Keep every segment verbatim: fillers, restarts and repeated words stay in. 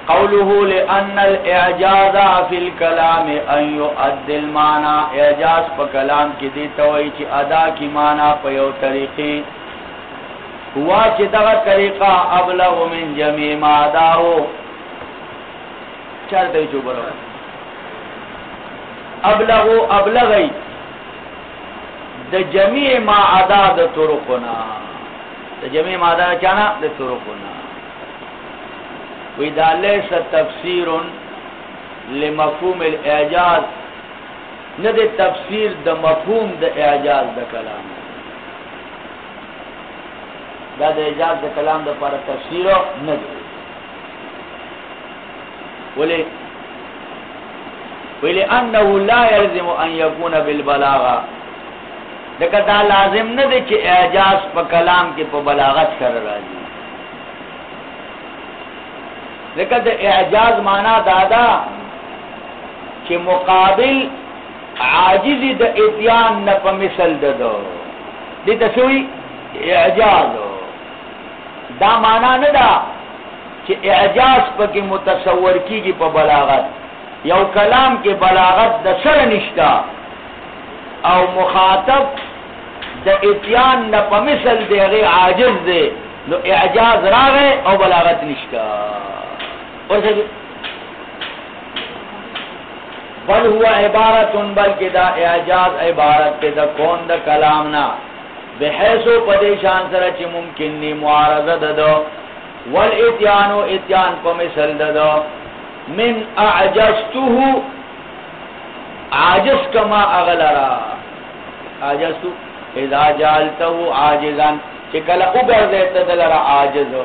قوله لأن الإعجاز في الكلام أن يؤدي المعنى، إعجاز په کلام کې دی توي چې ادا کی معنی په یو طریقې هوا چې دغه طریقه ابلغ من جميع ما اداو چرته جو برو ابلغ ابلغي د جميع ما ادا د طرقنا، د جميع ما ادا چانا د طرقنا. وإذا ليس تفسير لمفهوم الإعجاز، ند تفسير د مفهوم د إعجاز د کلام، دا د إعجاز د کلام د پر تفسیر نه دی. ولي ولأنه لا يلزم أن يكون بالبلاغة، دغه دا لازم نه دی چې إعجاز په کلام کې په بلاغت سره راځي. ذکر دا اعجاز مانا دادا کہ مقابل عاجز دا اتیان نا پا مثل دادو دی تسوی اعجاز دا مانا ندا کہ اعجاز پا کی متصور کی گی پا بلاغت، یو کلام کی بلاغت دا سر نشتا او مخاطب دا اتیان نا پا مثل دے غیر عاجز دے نو اعجاز را گئے او بلاغت نشتا. بل ہوا عبارت بلکہ دا اعجاز عبارت دا کون دا کلامنا بحیثو پدیشان سرچ ممکن نی معارضہ ددو والاتیانو اتیان پا مثل ددو من اعجزتو عاجز کما اغلرا عاجزتو اذا جالتو عاجزان چکل اگر دیتا دلرا عاجزو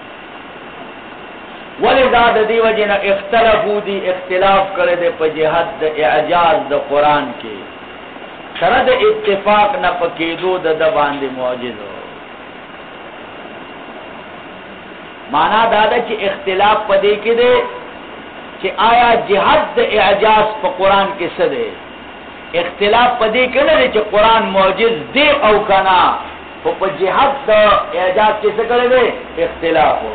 ولذا د دی وجنه اختلافو دی اختلاف کړي د په جهاد د اعجاز د قران کې سره د اتفاق نه پکېدو د د باندې معجزو. معنا دا ده چې اختلاف پدې کې دی چې آیا جهاد د اعجاز په قران کې څه دی. اختلاف پدې کې نه دی چې قران معجز دی او کنا، په جهاد د اعجاز کې څه کړي دی اختلاف ہو.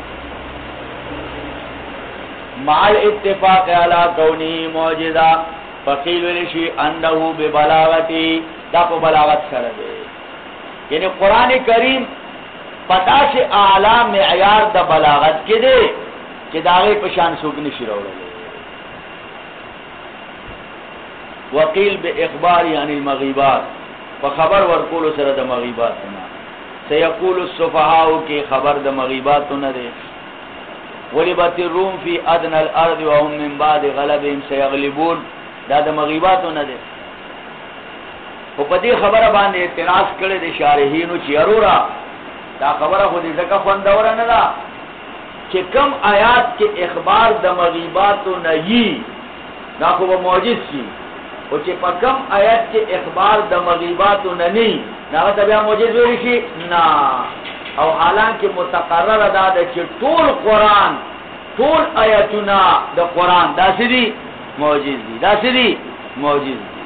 مع الاتفاق على كونه معجزہ فقیل ولشی انه ببلاغتی دا په بلاغت سره دی، یعنی قرآن کریم پتا سے اعلی معیار د بلاغت کې دی چې داغه پشان سوق نشي راوړل. وقیل باخبار یعنی المغیبات، په خبر ورکول سره د مغیبات نه. سيقول السفهاء کې خبر د مغیبات نه دی. ولبت الروم فی ادنى الارض وهم من بعد غلبهم سيغلبون، دا د مغیباتو نه ده. په پدې خبره باندې اعتراض کړي د شارحینو چې ارورا دا خبره خو دې ځکه خوندور نه ده چې کم آیات کې اخبار د مغیباتو نه یي دا خو به معجز شي، او چې په کم آیات کې اخبار د مغیباتو نه ني دا ته بیا معجز ویل شي نه. او حالانکہ متقرر ادا ده چې ټول قرآن ټول آیاتونه د قرآن داسې دي معجز دي، داسې دي معجز دي.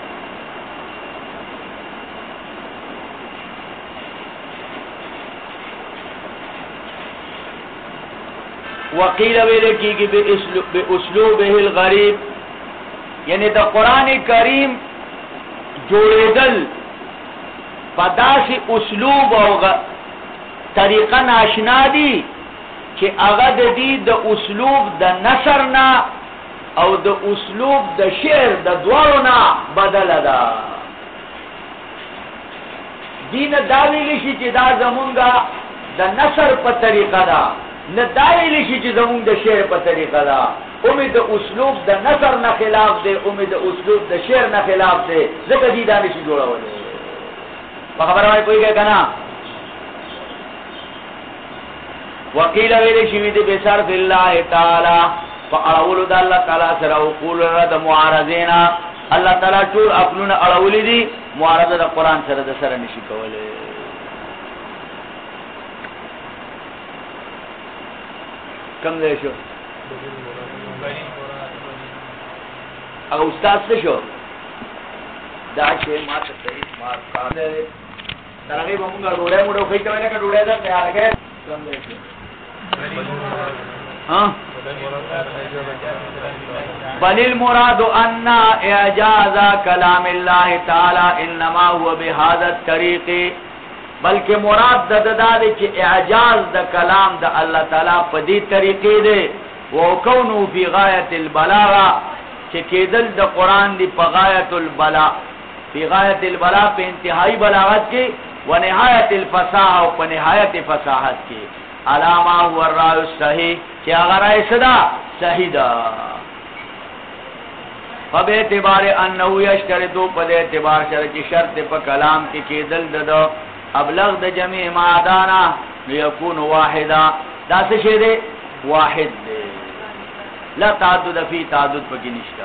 وقیل ویل کیږي به اسلوبه الغریب، یعنی د قرآن کریم جوړېدل په داسې اسلوب او طریقه ناشنا دی چې هغه د دې د اسلوب د نثر نه او د اسلوب د شعر د دوړو نه بدل ده. دین دا ویلی شي چې دا زمونږه د نثر په طریقه ده، نه دا ویلی شي چې زمونږ د شعر په طریقه ده. امید د اسلوب د نثر نه خلاف دی، امید د اسلوب د شعر نه خلاف دی، ځکه دې دا نشي جوړولی. په خبره باندې پوهېږئ که نه؟ وقیل ویل شوی دی بصرف الله تعالی فاولو د الله تعالی سره او قول د معارضینا، الله تعالی ټول خپلونه اړولې دي، معارضه د قران سره د سره نشي کولای. کم دی شو او استاد څه شو دا چې ما ته صحیح مار کاله ترغیب موږ ډوړې موږ خو ته ویل کړه ډوړې دا تیار کړه کم دی شو ہاں بل المراد ان اعجاز کلام اللہ تعالی انما هو بهذا الطریق، بلکہ مراد د داد چې اعجاز د کلام د الله تعالی په دې طریقې دی، وکونو فی غایت البلاغه، چې کېدل د قران دی په غایت البلاغ، فی غایت البلاغ په انتہائی بلاغت کې، و نهایت الفصاحه او په نهایت فصاحت کې، علامه هو الرای الصحیح، چې هغه رای صدا صحیح ده. فبه اعتبار انه یشترط، په اعتبار سره چې شرط په کلام کې کېدل ده ابلغ د جميع ما دانا ليكون واحدا، دا څه شی دی؟ واحد دی، لا تعدد فی تعدد پکې نشته.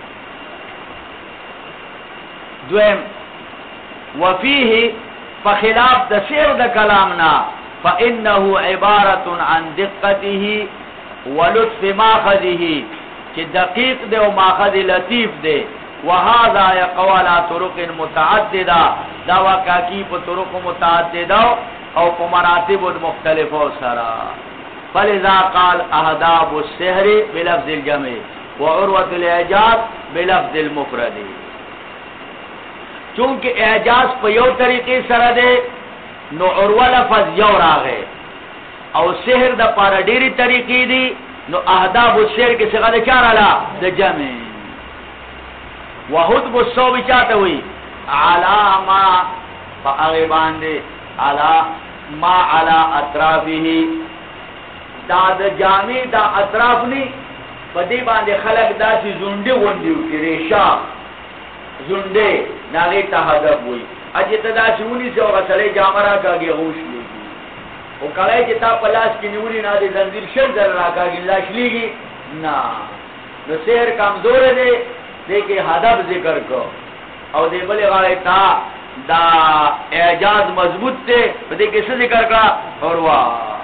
دویم وفيه فخلاف د سیر د کلامنا فانه عبارة عن دقته ولطف ماخذه، چې دقیق دی او ماخذ لطیف دی. وهذا يقول طرق متعدده، دا واقع کی په طرق متعدده او په مراتب مختلفه سره. فلذا قال اهداب السحر بلفظ الجمع وعروه الاعجاز بلفظ المفرد، چونکہ اعجاز په یو طریقې سره ده نو عروه لفظ یو راغی، او سحر د پاره ډېری طریقې دي، نو اهداب السحر کې څنګه ده چاراله د جمع. وحدب الصوب چاہتے ہوئی علاما فاغبان دے علا ما علا اطرافی، دا دا جامع دا اطراف نی پدی باندے خلق دا سی زنڈے وندیو کی ریشا زنڈے ناغی تا حدب ہوئی. اجیتا دا سی اونی سے وغا سلے جامرہ کاگی غوش لیگی، او کلائی جتا پلاس کی نیولی نا دے زنزیر شل در را کاگی لاش لیگی نا. نو سیر کامزور دے دیکھے حدب ذکر کو، او دے بلے غاڑے تا دا اعجاز مضبوط تے دیکھے سے ذکر کا عروہ.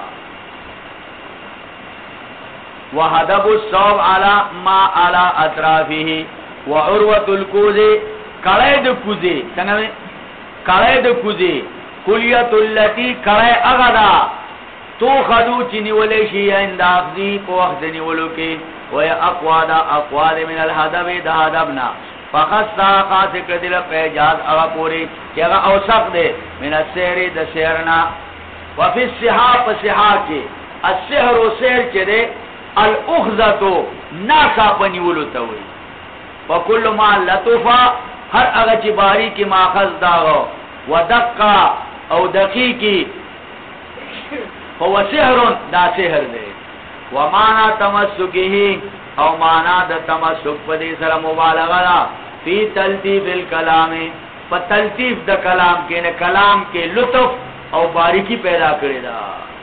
وحدب الصوب علی ما علی اطرافه وعروة الکوز، کڑے د کوزے سنگے کڑے د کوزے کلیت اللتی کڑے اغدا تو خدو چنی ولے شی عند اخذی کو وقت نیولو کے وی اقواد اقواد من الحدب دا حدبنا فخصا خاص کردل پیجاز اغا پوری کہ اغا اوسق دے من السحر دا سحرنا. وفی السحاب سحا کے السحر و سحر چے دے الاخذتو ناسا پنیولو تاوی، وکل ما لطفا ہر اغا چی باری کی ماخذ داغو ودقا او دقیقی فو سحر دا سحر دے. ومانا تمسکی او مانا دا تمسک پدی سر مبالغہ فی تلطیف الکلام، پا تلطیف دا کلام کے نے کلام کے لطف او باریکی پیدا کرے دا.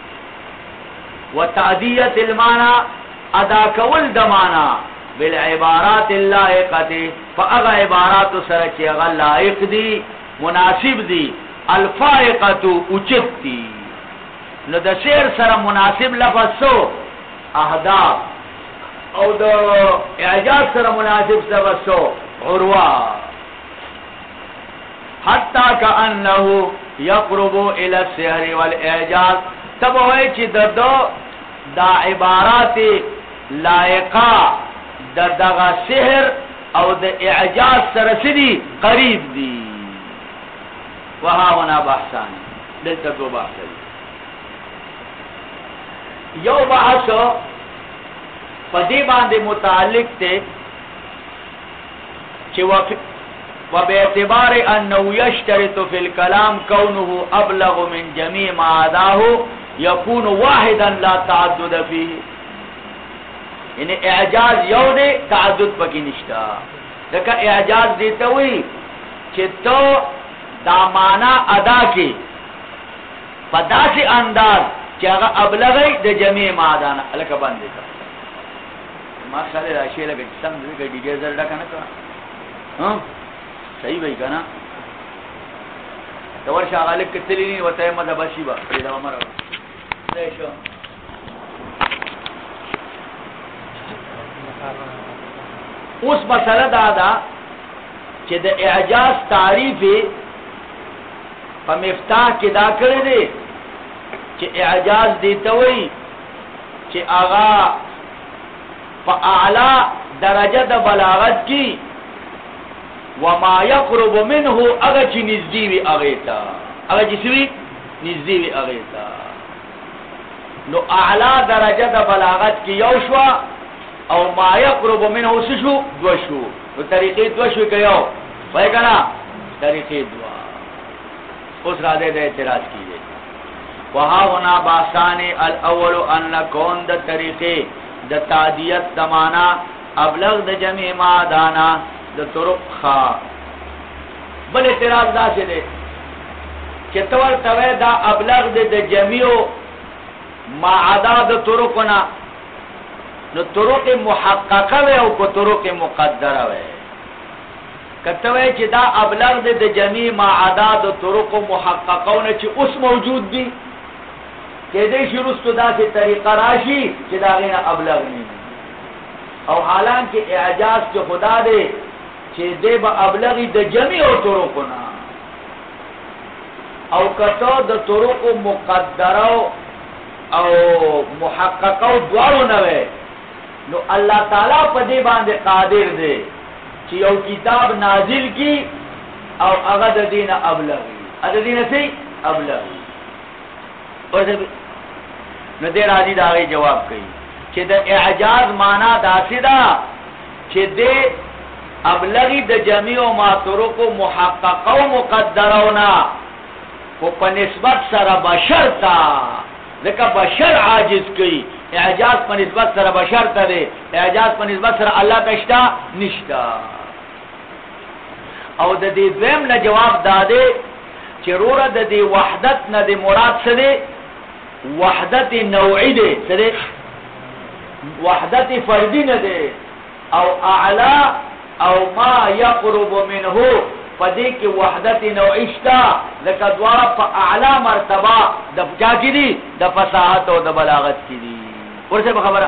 وتعدیت المانا ادا کول دا مانا بالعبارات اللائقت، فا اغا عبارات سرچے اغا لائق دی مناسب دی الفائقت اچت دی. نو دا سیر سر مناسب لفظ سو اهداف او د اعجاز سره مناسب سره سو عروه، حتی کانه یقرب الى السحر والاعجاز. تب وای چې د دا عبارات لائقه د دغه سحر او د اعجاز سره سدي قریب دي. وها هنا بحثان دلته دو بحث دي. یو بحث پدی باندې متعلق تے چې و باعتبار انه يشترط في الكلام كونه ابلغ من جميع ما عداه يكون واحدا لا تعدد فيه، یعنی اعجاز یو دے تعدد پکې نشتا. لکه اعجاز دیتا ہوئی چې تو دا مانا ادا کی پدا سے انداز کہ اگر ابلغی د جميع ما عدانا لکه باندې کا ما خاله راشي لکه سم دې کې ډیګه زړه ډکه نه کړه. ها صحیح وای کنه دا ورشه غالب کتلی نه وته مده بشي با دا عمر ده شو. اوس مسله دا ده چې د اعجاز تعریف په مفتاح کې دا کړی دی چې اعجاز دی ته وایي چې آغا په اعلی درجه د بلاغت کی وما يقرب منه اغه چې نږدې وي هغه ته هغه چې وي نږدې وي هغه ته نو اعلی درجه د بلاغت کی یو شو او ما يقرب منه شو دو شو نو طریقې دو شو کيو وای کنه طریقې دو اوس را دې د اعتراض کیږي وها هنا باسان الاول ان کون د طریقې د تعدیت دمانا ابلغ د جمع ما دانا د طرق خا بل اعتراض دا څه دی چې تور توی دا ابلغ د جمعو ما عدا د طرقنا نو طرق محققه وي او کو طرق مقدره وي کتوی چې دا ابلغ د جمع ما عدا د طرق محققونه چې اوس موجود دي کې دې شروع ستدا سے طریقہ راشي چې دا غینه ابلغ نه او حالانکه اعجاز کې خدا دې چې دې به ابلغی د جمع او طرقنا او کته د طرق مقدره او محققه دوارو نه وي نو الله تعالی په دې باندې قادر دی چې یو کتاب نازل کی او هغه د دین ابلغی د دین سي ابلغی او نو دې راځي دا غي جواب کوي چې د اعجاز معنا داسې ده چې دې ابلغی د جميع ما طرق محققه او مقدرونه کو په نسبت سره بشر تا ځکه بشر عاجز کوي اعجاز په نسبت سره بشر ته دی اعجاز په نسبت سره الله تشتا نشتا او د دې دویم نه جواب داده چې روره د دې وحدت نه د مراد څه دی وحدت نوعی دی څه دی وحدت فردی نه دی او اعلا او ما يقرب منه پدې کې وحدت نوعی شتا لکه دواره په اعلی مرتبه د چا کې دي د فصاحت او د بلاغت کې دي ورته خبره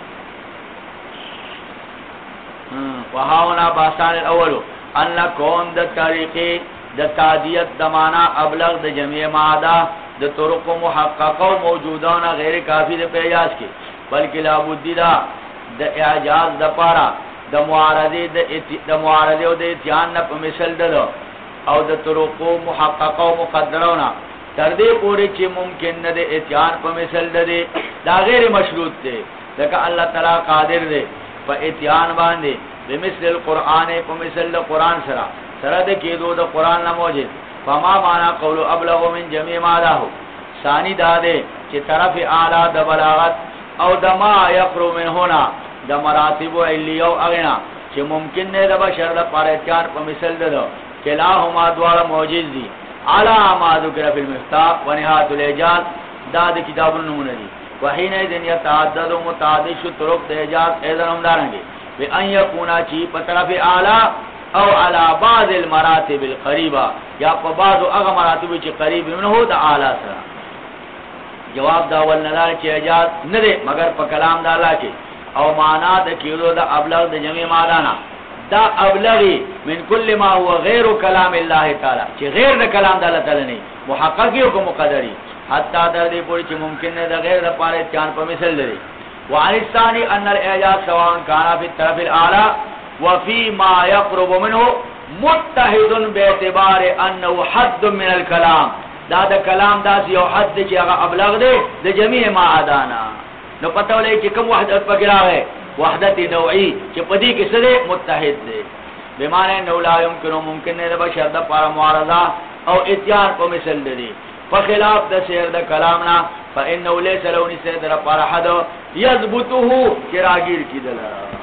وهاونا باسان الاول ان کون د طریقې د تعدیت دمانا ابلغ د جمع ماده د طرق محققه او موجودانه غیر کافی د پیاس کې بلکې لابد دا د اعجاز د پاره د معارضه د معارضه او د اتيان په مثال دلو او د طرق محققه او مقدرونه تر دې پورې چې ممکن نه د اتيان په مثال ده دا غیر مشروط دی ځکه الله تعالی قادر دی په اتيان باندې بمثل القرآن په مثال د قرآن سره سره د کېدو د قرآن نه موجود فما معنا قول ابلغ من جميع ما له ثاني دا ده چې طرف اعلی د بلاغت او د ما يقرب من هنا د مراتب علیو اغنا چې ممکن نه د بشر د پاره په مثال ده کلاهما دوار موجود دي علا ما ذکر فی المفتاح و نهایت الاعجاز دا د کتابونو نمونه دي وحین اذن یتعدد و متعدد طرق د اعجاز اذن هم دارنګي بی ان یکونا چی په طرف اعلی او علی بعض المراتب القریبه یا په بعض هغه مراتب چې قریب منه د اعلی سره جواب دا ول نه چې اعجاز نه دی مگر په کلام د الله کې او معنا د کېدو د ابلغ د جمع مالانا دا ابلغی من کل ما هو غیر کلام الله تعالی چې غیر د کلام د الله تعالی نه محقق یو کو مقدری حتی در دې پوری چې ممکن نه د غیر د پاره چان په مثال لري وعن الثاني ان الاعجاز سواء كان في الطرف الاعلى وفي ما يقرب منه متحد باعتبار انه حد من الكلام دا د کلام داس یو حد چې هغه ابلغ دی د جميع ما عدانا نو پته ولې چې کوم وحدت پکې راغی وحدت نوعی چې پدې کې سره متحد دی بمانه نو لا يمكن ممکن نه د بشر د پاره معارضه او اتيان په مثال دی په خلاف د شعر د کلامنا فانه ليس له نسد د پاره حد يثبته چې راګیر کیدل